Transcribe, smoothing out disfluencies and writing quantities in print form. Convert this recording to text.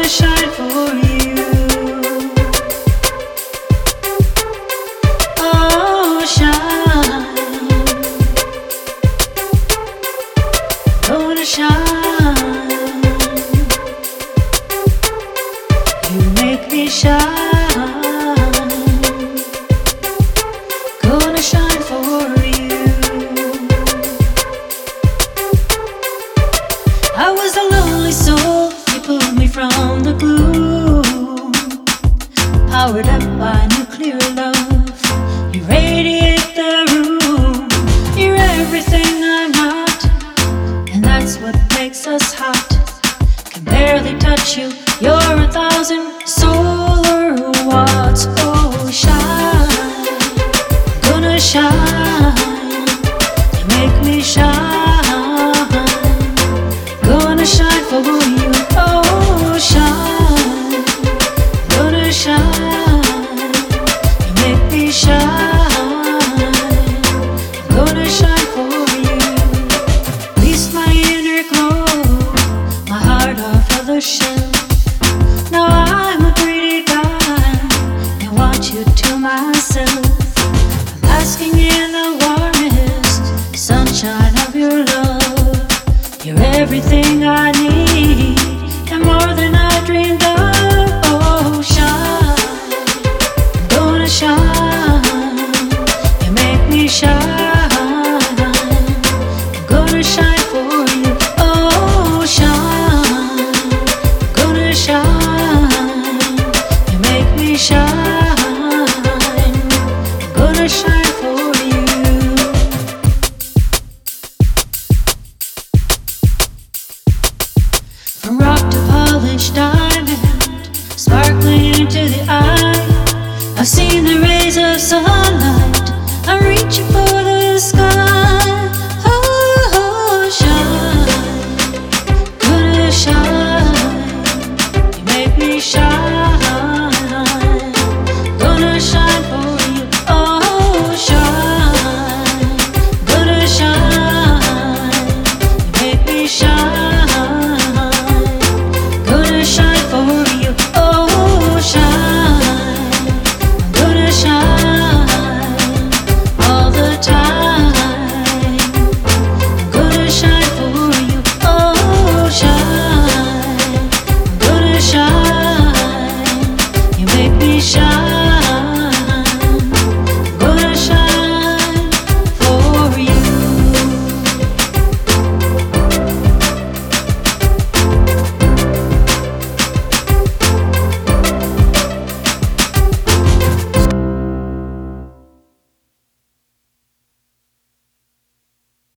gonna shine for you. Oh, shine, gonna shine. You make me shine, gonna shine for you. I was a lonely soul, you pulled me from the gloom. Powered up by nuclear love, you radiate the room. You're everything I'm not, and that's what makes us hot. Can barely touch you, you're 1,000 solar watts. Oh, shine, gonna shine. You make me shine, gonna shine for you. Oh, shine, gonna shine. You make me shine, gonna shine for you. Release my inner glow, my heart off of the shelf. Now I'm a greedy guy, and want you to myself. I'm basking in the warmest sunshine of your love. You're everything I need, and more than I dreamed of. Oh, shine, gonna shine. You make me shine, gonna shine for you. Oh, shine, gonna shine. You make me shine, gonna shine for you. From rock to polished diamond, sparkling into the eye, I've seen the rays of sunlight. I'm reaching for